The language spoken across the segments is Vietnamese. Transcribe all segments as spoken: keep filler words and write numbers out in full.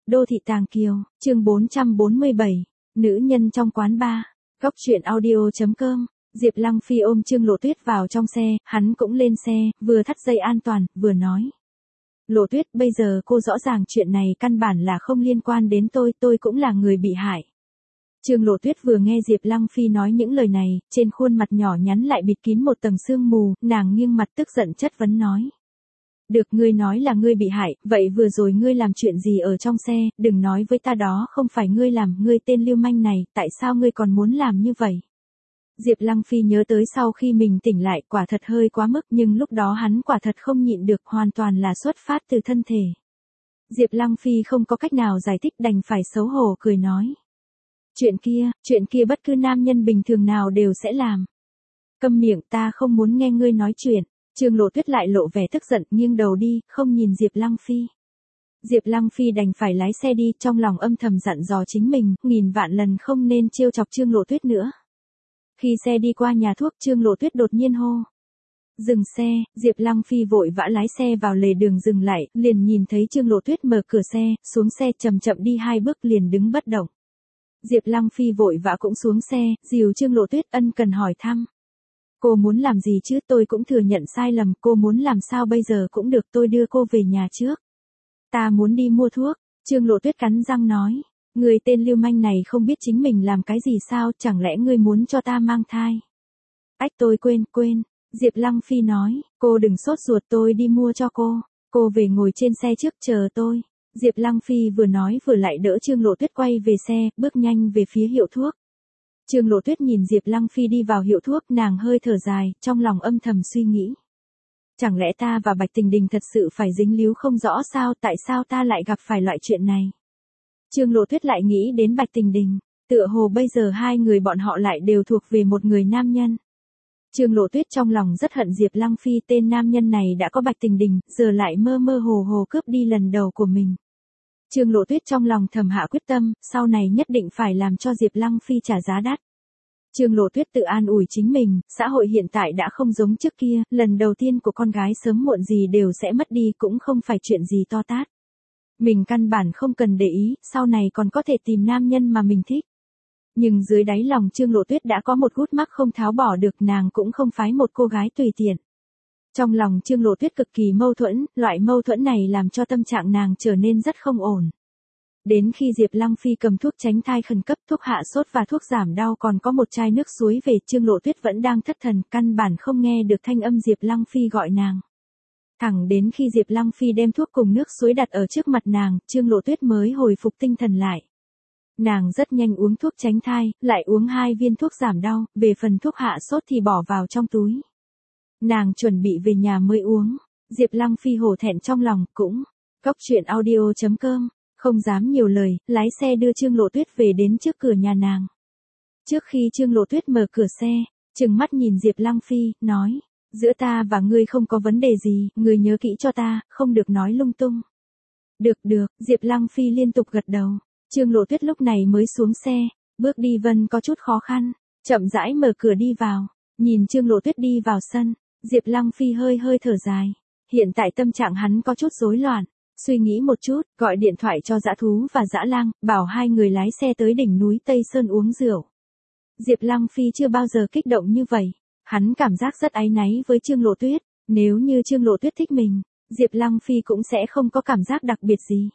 Đô thị Tàng Kiều, chương bốn trăm bốn mươi bảy, nữ nhân trong quán bar. Góc truyện audio chấm com. Diệp Lăng Phi ôm Trương Lộ Tuyết vào trong xe, hắn cũng lên xe, vừa thắt dây an toàn, vừa nói. Lộ Tuyết, bây giờ cô rõ ràng chuyện này căn bản là không liên quan đến tôi, tôi cũng là người bị hại. Trương Lộ Tuyết vừa nghe Diệp Lăng Phi nói những lời này, trên khuôn mặt nhỏ nhắn lại bịt kín một tầng sương mù, nàng nghiêng mặt tức giận chất vấn nói. Được, ngươi nói là ngươi bị hại, vậy vừa rồi ngươi làm chuyện gì ở trong xe, đừng nói với ta đó không phải ngươi làm, ngươi tên lưu manh này, tại sao ngươi còn muốn làm như vậy? Diệp Lăng Phi nhớ tới sau khi mình tỉnh lại, quả thật hơi quá mức, nhưng lúc đó hắn quả thật không nhịn được, hoàn toàn là xuất phát từ thân thể. Diệp Lăng Phi không có cách nào giải thích, đành phải xấu hổ cười nói. Chuyện kia, chuyện kia bất cứ nam nhân bình thường nào đều sẽ làm. Câm miệng, ta không muốn nghe ngươi nói chuyện. Trương Lộ Tuyết lại lộ vẻ tức giận, nghiêng đầu đi, không nhìn Diệp Lăng Phi. Diệp Lăng Phi đành phải lái xe đi, trong lòng âm thầm dặn dò chính mình, nghìn vạn lần không nên trêu chọc Trương Lộ Tuyết nữa. Khi xe đi qua nhà thuốc, Trương Lộ Tuyết đột nhiên hô. Dừng xe, Diệp Lăng Phi vội vã lái xe vào lề đường dừng lại, liền nhìn thấy Trương Lộ Tuyết mở cửa xe, xuống xe chậm chậm đi hai bước liền đứng bất động. Diệp Lăng Phi vội vã cũng xuống xe, dìu Trương Lộ Tuyết ân cần hỏi thăm. Cô muốn làm gì chứ, tôi cũng thừa nhận sai lầm, cô muốn làm sao bây giờ cũng được, tôi đưa cô về nhà trước. Ta muốn đi mua thuốc, Trương Lộ Tuyết cắn răng nói. Người tên lưu manh này không biết chính mình làm cái gì sao, chẳng lẽ ngươi muốn cho ta mang thai? Ách, tôi quên, quên, Diệp Lăng Phi nói, cô đừng sốt ruột, tôi đi mua cho cô, cô về ngồi trên xe trước chờ tôi. Diệp Lăng Phi vừa nói vừa lại đỡ Trương Lộ Tuyết quay về xe, bước nhanh về phía hiệu thuốc. Trương Lộ Tuyết nhìn Diệp Lăng Phi đi vào hiệu thuốc, nàng hơi thở dài, trong lòng âm thầm suy nghĩ. Chẳng lẽ ta và Bạch Tình Đình thật sự phải dính líu không rõ sao, tại sao ta lại gặp phải loại chuyện này? Trương Lộ Tuyết lại nghĩ đến Bạch Tình Đình, tựa hồ bây giờ hai người bọn họ lại đều thuộc về một người nam nhân. Trương Lộ Tuyết trong lòng rất hận Diệp Lăng Phi, tên nam nhân này đã có Bạch Tình Đình, giờ lại mơ mơ hồ hồ cướp đi lần đầu của mình. Trương Lộ Tuyết trong lòng thầm hạ quyết tâm, sau này nhất định phải làm cho Diệp Lăng Phi trả giá đắt. Trương Lộ Tuyết tự an ủi chính mình, xã hội hiện tại đã không giống trước kia, lần đầu tiên của con gái sớm muộn gì đều sẽ mất đi, cũng không phải chuyện gì to tát. Mình căn bản không cần để ý, sau này còn có thể tìm nam nhân mà mình thích. Nhưng dưới đáy lòng Trương Lộ Tuyết đã có một gút mắc không tháo bỏ được, nàng cũng không phái một cô gái tùy tiện. Trong lòng Trương Lộ Tuyết cực kỳ mâu thuẫn, loại mâu thuẫn này làm cho tâm trạng nàng trở nên rất không ổn. Đến khi Diệp Lăng Phi cầm thuốc tránh thai khẩn cấp, thuốc hạ sốt và thuốc giảm đau còn có một chai nước suối về, Trương Lộ Tuyết vẫn đang thất thần, căn bản không nghe được thanh âm Diệp Lăng Phi gọi nàng. Thẳng đến khi Diệp Lăng Phi đem thuốc cùng nước suối đặt ở trước mặt nàng, Trương Lộ Tuyết mới hồi phục tinh thần lại. Nàng rất nhanh uống thuốc tránh thai, lại uống hai viên thuốc giảm đau, về phần thuốc hạ sốt thì bỏ vào trong túi. Nàng chuẩn bị về nhà mới uống. Diệp Lăng Phi hổ thẹn trong lòng, cũng. Góc truyện audio chấm com, không dám nhiều lời, lái xe đưa Trương Lộ Tuyết về đến trước cửa nhà nàng. Trước khi Trương Lộ Tuyết mở cửa xe, trừng mắt nhìn Diệp Lăng Phi, nói. Giữa ta và ngươi không có vấn đề gì, ngươi nhớ kỹ cho ta, không được nói lung tung. Được được, Diệp Lăng Phi liên tục gật đầu. Trương Lộ Tuyết lúc này mới xuống xe, bước đi vân có chút khó khăn, chậm rãi mở cửa đi vào, nhìn Trương Lộ Tuyết đi vào sân, Diệp Lăng Phi hơi hơi thở dài. Hiện tại tâm trạng hắn có chút rối loạn, suy nghĩ một chút, gọi điện thoại cho Dã Thú và Dã Lang, bảo hai người lái xe tới đỉnh núi Tây Sơn uống rượu. Diệp Lăng Phi chưa bao giờ kích động như vậy. Hắn cảm giác rất áy náy với Trương Lộ Tuyết, nếu như Trương Lộ Tuyết thích mình, Diệp Lăng Phi cũng sẽ không có cảm giác đặc biệt gì.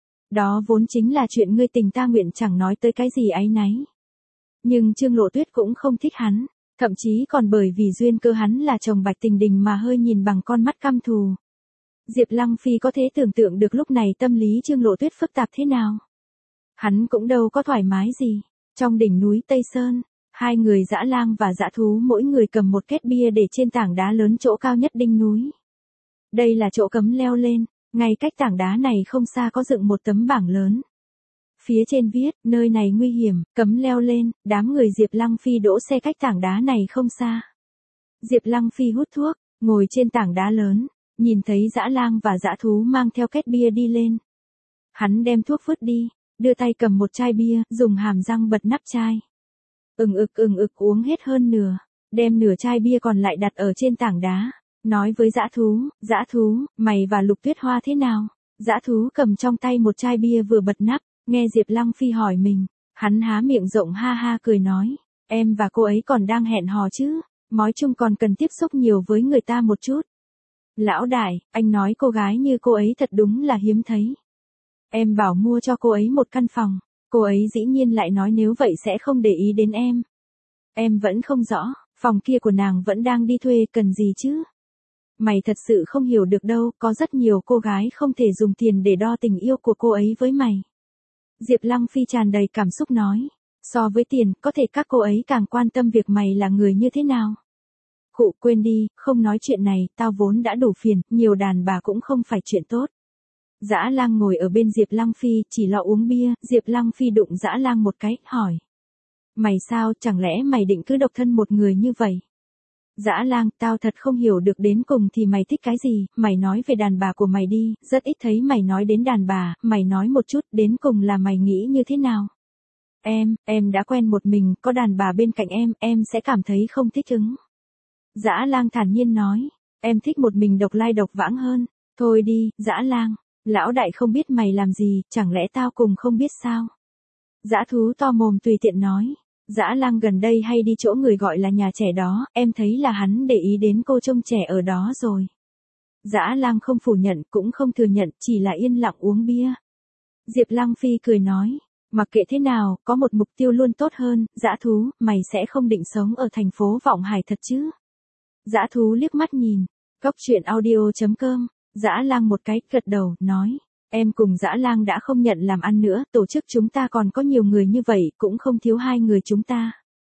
Đó vốn chính là chuyện ngươi tình ta nguyện, chẳng nói tới cái gì áy náy. Nhưng Trương Lộ Tuyết cũng không thích hắn, thậm chí còn bởi vì duyên cơ hắn là chồng Bạch Tình Đình mà hơi nhìn bằng con mắt căm thù. Diệp Lăng Phi có thể tưởng tượng được lúc này tâm lý Trương Lộ Tuyết phức tạp thế nào. Hắn cũng đâu có thoải mái gì. Trong đỉnh núi Tây Sơn, hai người Dã Lang và Dã Thú mỗi người cầm một két bia để trên tảng đá lớn chỗ cao nhất đỉnh núi. Đây là chỗ cấm leo lên, ngay cách tảng đá này không xa có dựng một tấm bảng lớn. Phía trên viết, nơi này nguy hiểm, cấm leo lên, đám người Diệp Lăng Phi đỗ xe cách tảng đá này không xa. Diệp Lăng Phi hút thuốc, ngồi trên tảng đá lớn, nhìn thấy Dã Lang và Dã Thú mang theo két bia đi lên. Hắn đem thuốc vứt đi, đưa tay cầm một chai bia, dùng hàm răng bật nắp chai. Ừng ực ừng ực uống hết hơn nửa, đem nửa chai bia còn lại đặt ở trên tảng đá, nói với Dã Thú, Dã Thú, mày và Lục Tuyết Hoa thế nào? Dã thú cầm trong tay một chai bia vừa bật nắp, nghe Diệp Lăng Phi hỏi mình, hắn há miệng rộng ha ha cười nói, em và cô ấy còn đang hẹn hò chứ, nói chung còn cần tiếp xúc nhiều với người ta một chút. Lão đại, anh nói cô gái như cô ấy thật đúng là hiếm thấy. Em bảo mua cho cô ấy một căn phòng, cô ấy dĩ nhiên lại nói nếu vậy sẽ không để ý đến em. Em vẫn không rõ, phòng kia của nàng vẫn đang đi thuê cần gì chứ. Mày thật sự không hiểu được đâu, có rất nhiều cô gái không thể dùng tiền để đo tình yêu của cô ấy với mày. Diệp Lăng Phi tràn đầy cảm xúc nói, so với tiền, có thể các cô ấy càng quan tâm việc mày là người như thế nào. Khụ, quên đi, không nói chuyện này, tao vốn đã đủ phiền, nhiều đàn bà cũng không phải chuyện tốt. Dã Lang ngồi ở bên Diệp Lăng Phi, chỉ lo uống bia, Diệp Lăng Phi đụng Dã Lang một cái, hỏi. Mày sao, chẳng lẽ mày định cứ độc thân một người như vậy? Dã Lang, tao thật không hiểu được đến cùng thì mày thích cái gì, mày nói về đàn bà của mày đi, rất ít thấy mày nói đến đàn bà, mày nói một chút, đến cùng là mày nghĩ như thế nào? Em, em đã quen một mình, có đàn bà bên cạnh em, em sẽ cảm thấy không thích ứng. Dã Lang thản nhiên nói, em thích một mình độc lai độc vãng hơn, thôi đi, Dã Lang, lão đại không biết mày làm gì, chẳng lẽ tao cùng không biết sao? Dã thú to mồm tùy tiện nói. Dã Lang gần đây hay đi chỗ người gọi là nhà trẻ đó, em thấy là hắn để ý đến cô trông trẻ ở đó rồi. Dã Lang không phủ nhận cũng không thừa nhận, chỉ là yên lặng uống bia. Diệp Lăng Phi cười nói, mặc kệ thế nào, có một mục tiêu luôn tốt hơn, dã thú, mày sẽ không định sống ở thành phố Vọng Hải thật chứ? Dã thú liếc mắt nhìn, Cóc Truyện Audio chấm com, Dã Lang một cái, gật đầu, nói. Em cùng Dã Lang đã không nhận làm ăn nữa, tổ chức chúng ta còn có nhiều người như vậy, cũng không thiếu hai người chúng ta.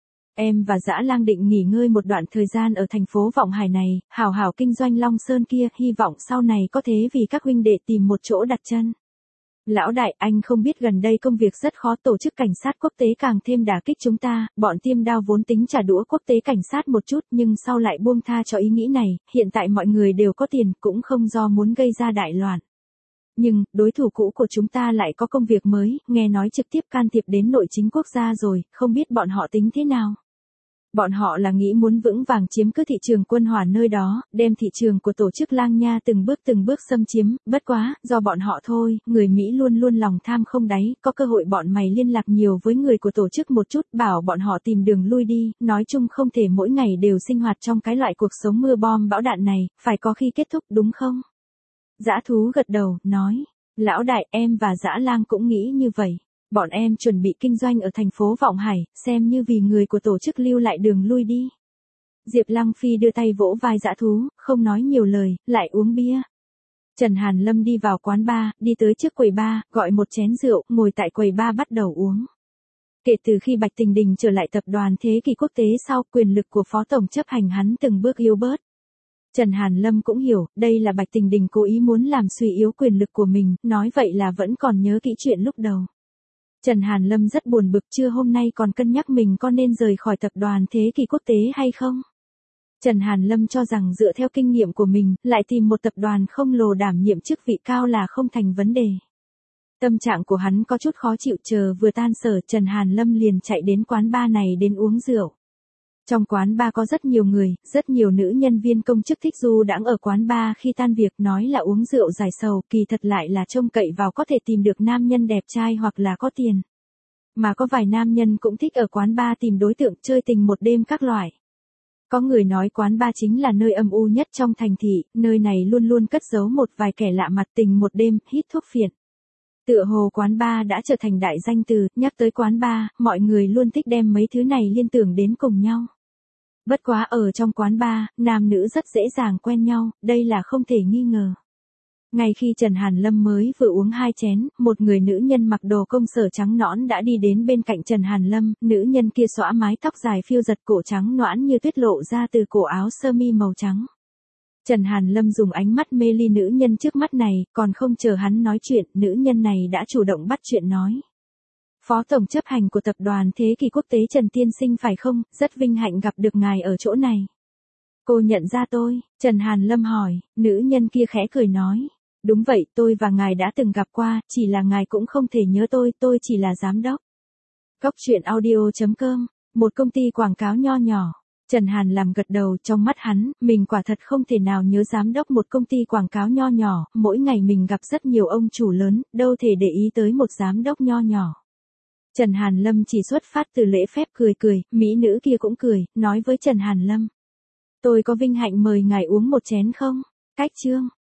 Em và Dã Lang định nghỉ ngơi một đoạn thời gian ở thành phố Vọng Hải này, hảo hảo kinh doanh Long Sơn kia, hy vọng sau này có thế vì các huynh đệ tìm một chỗ đặt chân. Lão đại, anh không biết gần đây công việc rất khó, tổ chức cảnh sát quốc tế càng thêm đả kích chúng ta, bọn Tiêm Đao vốn tính trả đũa quốc tế cảnh sát một chút nhưng sau lại buông tha cho ý nghĩ này, hiện tại mọi người đều có tiền, cũng không do muốn gây ra đại loạn. Nhưng, đối thủ cũ của chúng ta lại có công việc mới, nghe nói trực tiếp can thiệp đến nội chính quốc gia rồi, không biết bọn họ tính thế nào. Bọn họ là nghĩ muốn vững vàng chiếm cứ thị trường quân hỏa nơi đó, đem thị trường của tổ chức Lang Nha từng bước từng bước xâm chiếm, bất quá, do bọn họ thôi, người Mỹ luôn luôn lòng tham không đáy, có cơ hội bọn mày liên lạc nhiều với người của tổ chức một chút, bảo bọn họ tìm đường lui đi, nói chung không thể mỗi ngày đều sinh hoạt trong cái loại cuộc sống mưa bom bão đạn này, phải có khi kết thúc đúng không? Dã thú gật đầu, nói, lão đại em và Dã Lang cũng nghĩ như vậy. Bọn em chuẩn bị kinh doanh ở thành phố Vọng Hải, xem như vì người của tổ chức lưu lại đường lui đi. Diệp Lăng Phi đưa tay vỗ vai Dã thú, không nói nhiều lời, lại uống bia. Trần Hàn Lâm đi vào quán bar, đi tới trước quầy bar, gọi một chén rượu, ngồi tại quầy bar bắt đầu uống. Kể từ khi Bạch Tình Đình trở lại tập đoàn Thế Kỷ Quốc tế sau, quyền lực của phó tổng chấp hành hắn từng bước yếu bớt. Trần Hàn Lâm cũng hiểu, đây là Bạch Tình Đình cố ý muốn làm suy yếu quyền lực của mình, nói vậy là vẫn còn nhớ kỹ chuyện lúc đầu. Trần Hàn Lâm rất buồn bực, chưa hôm nay còn cân nhắc mình có nên rời khỏi tập đoàn Thế Kỷ Quốc tế hay không. Trần Hàn Lâm cho rằng dựa theo kinh nghiệm của mình, lại tìm một tập đoàn không lồ đảm nhiệm chức vị cao là không thành vấn đề. Tâm trạng của hắn có chút khó chịu, chờ vừa tan sở, Trần Hàn Lâm liền chạy đến quán bar này đến uống rượu. Trong quán bar có rất nhiều người, rất nhiều nữ nhân viên công chức thích du đãng ở quán bar khi tan việc, nói là uống rượu giải sầu, kỳ thật lại là trông cậy vào có thể tìm được nam nhân đẹp trai hoặc là có tiền. Mà có vài nam nhân cũng thích ở quán bar tìm đối tượng chơi tình một đêm các loại. Có người nói quán bar chính là nơi âm u nhất trong thành thị, nơi này luôn luôn cất giấu một vài kẻ lạ mặt tình một đêm, hít thuốc phiện. Tựa hồ quán bar đã trở thành đại danh từ, nhắc tới quán bar, mọi người luôn thích đem mấy thứ này liên tưởng đến cùng nhau. Bất quá ở trong quán bar, nam nữ rất dễ dàng quen nhau, đây là không thể nghi ngờ. Ngay khi Trần Hàn Lâm mới vừa uống hai chén, một người nữ nhân mặc đồ công sở trắng nõn đã đi đến bên cạnh Trần Hàn Lâm, nữ nhân kia xõa mái tóc dài phiêu giật, cổ trắng nõn như tuyết lộ ra từ cổ áo sơ mi màu trắng. Trần Hàn Lâm dùng ánh mắt mê ly nữ nhân trước mắt này, còn không chờ hắn nói chuyện, nữ nhân này đã chủ động bắt chuyện nói. Phó tổng chấp hành của tập đoàn Thế Kỷ Quốc tế Trần tiên sinh phải không, rất vinh hạnh gặp được ngài ở chỗ này. Cô nhận ra tôi, Trần Hàn Lâm hỏi, nữ nhân kia khẽ cười nói. Đúng vậy, tôi và ngài đã từng gặp qua, chỉ là ngài cũng không thể nhớ tôi, tôi chỉ là giám đốc. Cóc Truyện Audio chấm com, một công ty quảng cáo nho nhỏ. Trần Hàn làm gật đầu, trong mắt hắn, mình quả thật không thể nào nhớ giám đốc một công ty quảng cáo nho nhỏ, mỗi ngày mình gặp rất nhiều ông chủ lớn, đâu thể để ý tới một giám đốc nho nhỏ. Trần Hàn Lâm chỉ xuất phát từ lễ phép cười cười, mỹ nữ kia cũng cười, nói với Trần Hàn Lâm. Tôi có vinh hạnh mời ngài uống một chén không? Cách chương.